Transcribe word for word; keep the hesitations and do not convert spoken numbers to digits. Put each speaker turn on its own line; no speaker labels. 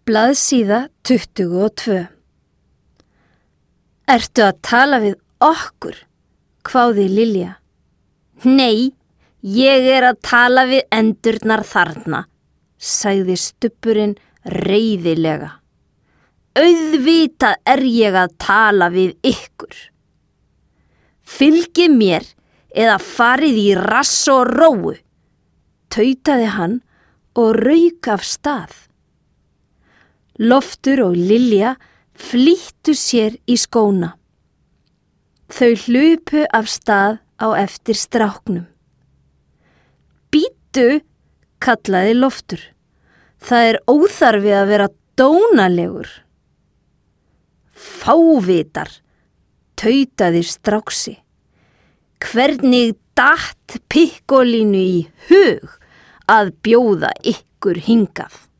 Blaðsíða tuttugu og tvö. Ertu að tala við okkur? Hváði Lilja. Nei, ég er að tala við endurnar þarna, sagði Stubburinn reiðilega. Auðvitað er ég að tala við ykkur. Fylgið mér eða farið í rass og róu, tautaði hann og rauk af stað. Loftur og Lilja flýttu sér í skóna. Þau hlupu af stað á eftir stráknum. Bíddu, kallaði Loftur. Það er óþarfi að vera dónalegur. Fávitar, tautaði Stráksi. Hvernig datt Pikkolínu í hug að bjóða ykkur hingað?